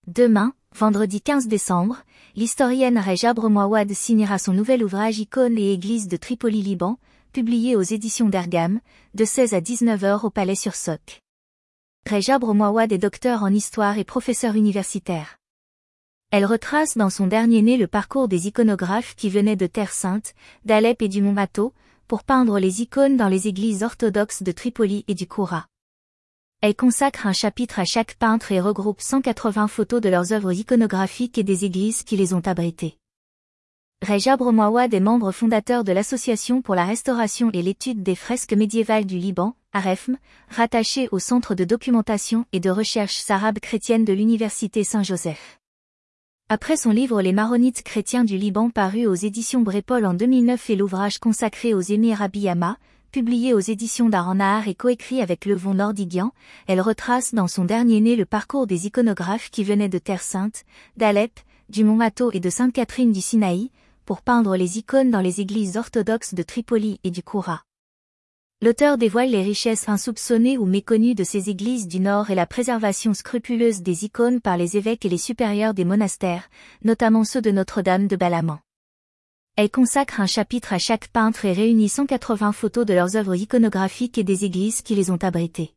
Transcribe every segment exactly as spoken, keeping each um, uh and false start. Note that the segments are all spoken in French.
Demain, vendredi quinze décembre, l'historienne Rejab Remouawad signera son nouvel ouvrage Icônes et Églises de Tripoli Liban, publié aux éditions d'Ergam, de seize à dix-neuf heures au Palais-sur-Soc. Rejab Remouawad est docteur en histoire et professeur universitaire. Elle retrace dans son dernier né le parcours des iconographes qui venaient de Terre Sainte, d'Alep et du Mont Mato, pour peindre les icônes dans les églises orthodoxes de Tripoli et du Koura. Elle consacre un chapitre à chaque peintre et regroupe cent quatre-vingts photos de leurs œuvres iconographiques et des églises qui les ont abritées. Rejab Remouawad est membre fondateur de l'Association pour la restauration et l'étude des fresques médiévales du Liban, AREFM, rattachée au Centre de documentation et de recherche arabe chrétienne de l'Université Saint-Joseph. Après son livre Les Maronites chrétiens du Liban paru aux éditions Brépol en deux mille neuf et l'ouvrage consacré aux émirs Rabbi Yama, publié aux éditions d'Aran-Nahar et coécrit avec Levon Nordiguian, elle retrace dans son dernier né le parcours des iconographes qui venaient de Terre Sainte, d'Alep, du Mont Mato et de Sainte-Catherine du Sinaï, pour peindre les icônes dans les églises orthodoxes de Tripoli et du Koura. L'auteur dévoile les richesses insoupçonnées ou méconnues de ces églises du Nord et la préservation scrupuleuse des icônes par les évêques et les supérieurs des monastères, notamment ceux de Notre-Dame de Balaman. Elle consacre un chapitre à chaque peintre et réunit cent quatre-vingts photos de leurs œuvres iconographiques et des églises qui les ont abritées.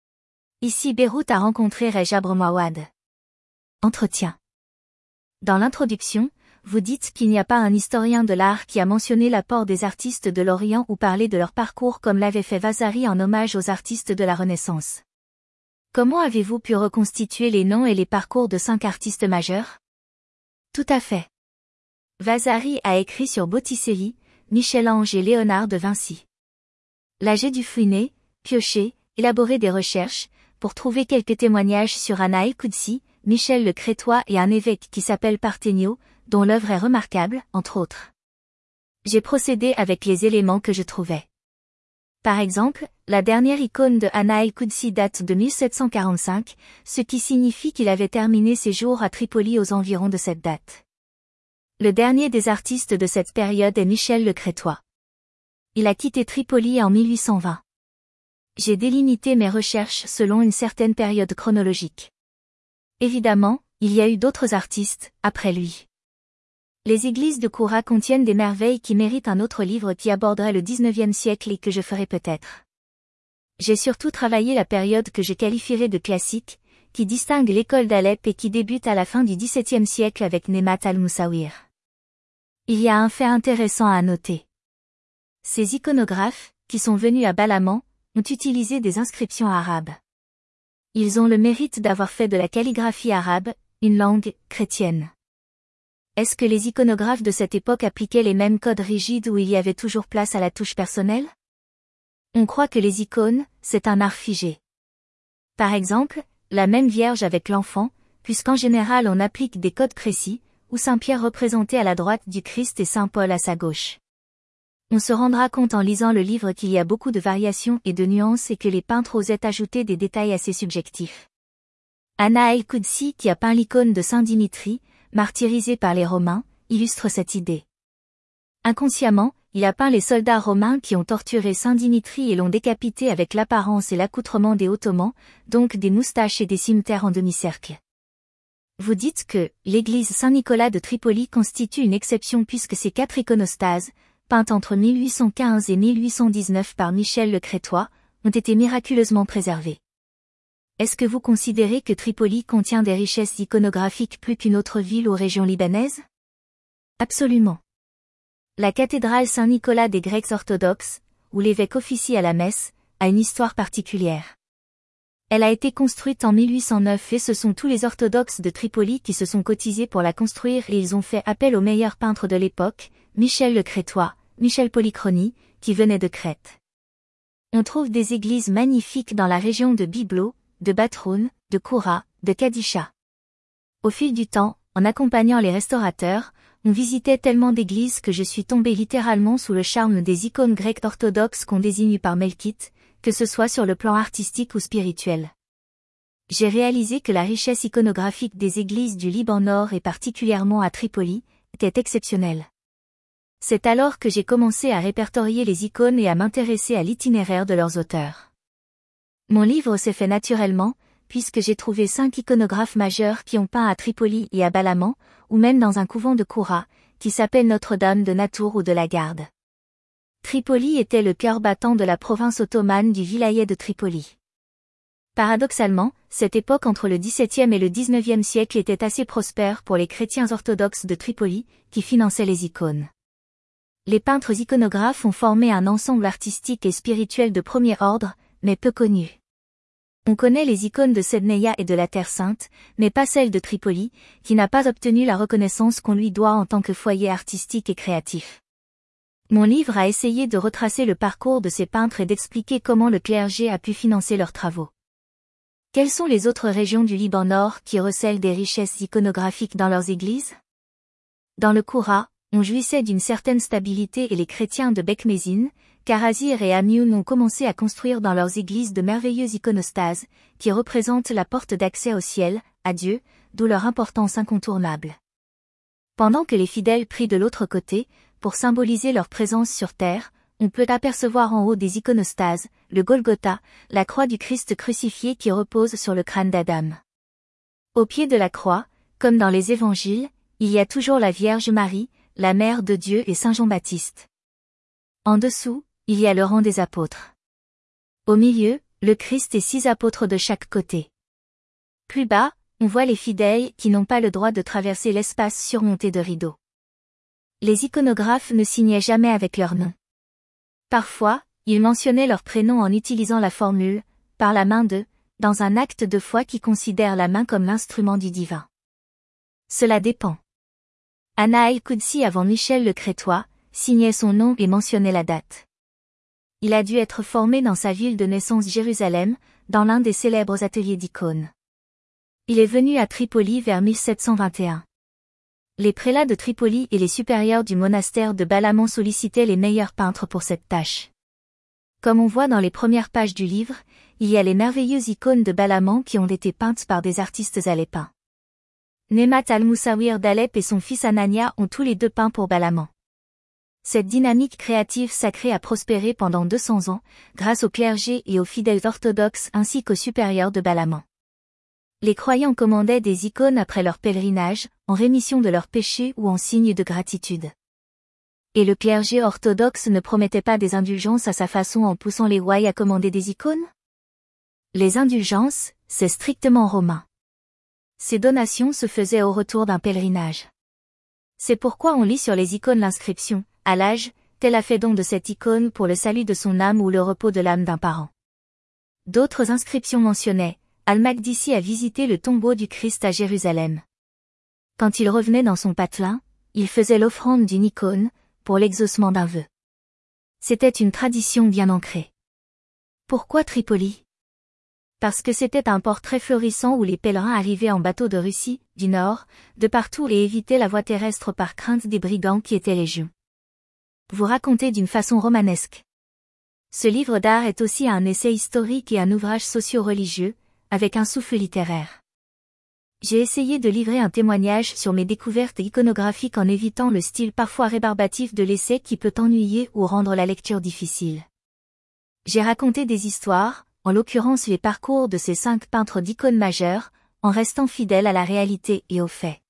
Ici Beyrouth a rencontré Rejab Remouawad. Entretien. Dans l'introduction, vous dites qu'il n'y a pas un historien de l'art qui a mentionné l'apport des artistes de l'Orient ou parlé de leur parcours comme l'avait fait Vasari en hommage aux artistes de la Renaissance. Comment avez-vous pu reconstituer les noms et les parcours de cinq artistes majeurs? Tout à fait. Vasari a écrit sur Botticelli, Michel-Ange et Léonard de Vinci. Là j'ai dû fouiner, piocher, élaborer des recherches, pour trouver quelques témoignages sur Anna el-Koudsi, Michel le Crétois et un évêque qui s'appelle Partenio, dont l'œuvre est remarquable, entre autres. J'ai procédé avec les éléments que je trouvais. Par exemple, la dernière icône de Anna el-Koudsi date de mille sept cent quarante-cinq, ce qui signifie qu'il avait terminé ses jours à Tripoli aux environs de cette date. Le dernier des artistes de cette période est Michel le Crétois. Il a quitté Tripoli en mille huit cent vingt. J'ai délimité mes recherches selon une certaine période chronologique. Évidemment, il y a eu d'autres artistes, après lui. Les églises de Koura contiennent des merveilles qui méritent un autre livre qui aborderait le dix-neuvième siècle et que je ferai peut-être. J'ai surtout travaillé la période que je qualifierais de classique, qui distingue l'école d'Alep et qui débute à la fin du dix-septième siècle avec Nemat al-Mousawir. Il y a un fait intéressant à noter. Ces iconographes, qui sont venus à Balaman, ont utilisé des inscriptions arabes. Ils ont le mérite d'avoir fait de la calligraphie arabe, une langue chrétienne. Est-ce que les iconographes de cette époque appliquaient les mêmes codes rigides où il y avait toujours place à la touche personnelle? On croit que les icônes, c'est un art figé. Par exemple, la même Vierge avec l'enfant, puisqu'en général on applique des codes précis, ou Saint Pierre représenté à la droite du Christ et Saint Paul à sa gauche. On se rendra compte en lisant le livre qu'il y a beaucoup de variations et de nuances et que les peintres osaient ajouter des détails assez subjectifs. Anna el-Koudsi, qui a peint l'icône de Saint Dimitri, martyrisé par les Romains, illustre cette idée. Inconsciemment, il a peint les soldats romains qui ont torturé Saint Dimitri et l'ont décapité avec l'apparence et l'accoutrement des Ottomans, donc des moustaches et des cimeterres en demi-cercle. Vous dites que l'église Saint-Nicolas de Tripoli constitue une exception puisque ces quatre iconostases, peintes entre mille huit cent quinze et mille huit cent dix-neuf par Michel le Crétois, ont été miraculeusement préservées. Est-ce que vous considérez que Tripoli contient des richesses iconographiques plus qu'une autre ville ou région libanaise? Absolument. La cathédrale Saint-Nicolas des Grecs orthodoxes, où l'évêque officie à la messe, a une histoire particulière. Elle a été construite en mille huit cent neuf et ce sont tous les orthodoxes de Tripoli qui se sont cotisés pour la construire et ils ont fait appel aux meilleurs peintres de l'époque, Michel le Crétois, Michel Polychrony, qui venait de Crète. On trouve des églises magnifiques dans la région de Byblos, de Batroun, de Koura, de Kadisha. Au fil du temps, en accompagnant les restaurateurs, on visitait tellement d'églises que je suis tombé littéralement sous le charme des icônes grecques orthodoxes qu'on désigne par Melkite, que ce soit sur le plan artistique ou spirituel. J'ai réalisé que la richesse iconographique des églises du Liban Nord et particulièrement à Tripoli, était exceptionnelle. C'est alors que j'ai commencé à répertorier les icônes et à m'intéresser à l'itinéraire de leurs auteurs. Mon livre s'est fait naturellement, puisque j'ai trouvé cinq iconographes majeurs qui ont peint à Tripoli et à Balamand, ou même dans un couvent de Koura, qui s'appelle Notre-Dame de Natour ou de la Garde. Tripoli était le cœur battant de la province ottomane du vilayet de Tripoli. Paradoxalement, cette époque entre le dix-septième et le dix-neuvième siècle était assez prospère pour les chrétiens orthodoxes de Tripoli, qui finançaient les icônes. Les peintres iconographes ont formé un ensemble artistique et spirituel de premier ordre, mais peu connu. On connaît les icônes de Sedneia et de la Terre Sainte, mais pas celle de Tripoli, qui n'a pas obtenu la reconnaissance qu'on lui doit en tant que foyer artistique et créatif. Mon livre a essayé de retracer le parcours de ces peintres et d'expliquer comment le clergé a pu financer leurs travaux. Quelles sont les autres régions du Liban Nord qui recèlent des richesses iconographiques dans leurs églises? Dans le Koura, on jouissait d'une certaine stabilité et les chrétiens de Bekmezine, Karazir et Amioun ont commencé à construire dans leurs églises de merveilleuses iconostases, qui représentent la porte d'accès au ciel, à Dieu, d'où leur importance incontournable. Pendant que les fidèles prient de l'autre côté, pour symboliser leur présence sur terre, on peut apercevoir en haut des iconostases, le Golgotha, la croix du Christ crucifié qui repose sur le crâne d'Adam. Au pied de la croix, comme dans les évangiles, il y a toujours la Vierge Marie, la Mère de Dieu et Saint Jean-Baptiste. En dessous, il y a le rang des apôtres. Au milieu, le Christ et six apôtres de chaque côté. Plus bas, on voit les fidèles qui n'ont pas le droit de traverser l'espace surmonté de rideaux. Les iconographes ne signaient jamais avec leur nom. Parfois, ils mentionnaient leur prénom en utilisant la formule « par la main de », dans un acte de foi qui considère la main comme l'instrument du divin. Cela dépend. Anna el-Koudsi avant Michel le Crétois, signait son nom et mentionnait la date. Il a dû être formé dans sa ville de naissance Jérusalem, dans l'un des célèbres ateliers d'icônes. Il est venu à Tripoli vers mille sept cent vingt et un. Les prélats de Tripoli et les supérieurs du monastère de Balamand sollicitaient les meilleurs peintres pour cette tâche. Comme on voit dans les premières pages du livre, il y a les merveilleuses icônes de Balamand qui ont été peintes par des artistes alépins. Nemat al-Moussawir d'Alep et son fils Anania ont tous les deux peint pour Balamand. Cette dynamique créative sacrée a prospéré pendant deux cents ans, grâce au clergé et aux fidèles orthodoxes ainsi qu'aux supérieurs de Balamand. Les croyants commandaient des icônes après leur pèlerinage, en rémission de leurs péchés ou en signe de gratitude. Et le clergé orthodoxe ne promettait pas des indulgences à sa façon en poussant les ouailles à commander des icônes? Les indulgences, c'est strictement romain. Ces donations se faisaient au retour d'un pèlerinage. C'est pourquoi on lit sur les icônes l'inscription « À l'âge, tel a fait don de cette icône pour le salut de son âme ou le repos de l'âme d'un parent ». D'autres inscriptions mentionnaient « Al-Makdisi a visité le tombeau du Christ à Jérusalem. Quand il revenait dans son patelin, il faisait l'offrande d'une icône, pour l'exaucement d'un vœu. » C'était une tradition bien ancrée. Pourquoi Tripoli? Parce que c'était un port très florissant où les pèlerins arrivaient en bateau de Russie, du Nord, de partout et évitaient la voie terrestre par crainte des brigands qui étaient légion. Vous racontez d'une façon romanesque. Ce livre d'art est aussi un essai historique et un ouvrage socio-religieux, avec un souffle littéraire. J'ai essayé de livrer un témoignage sur mes découvertes iconographiques en évitant le style parfois rébarbatif de l'essai qui peut ennuyer ou rendre la lecture difficile. J'ai raconté des histoires, en l'occurrence les parcours de ces cinq peintres d'icônes majeures, en restant fidèle à la réalité et aux faits.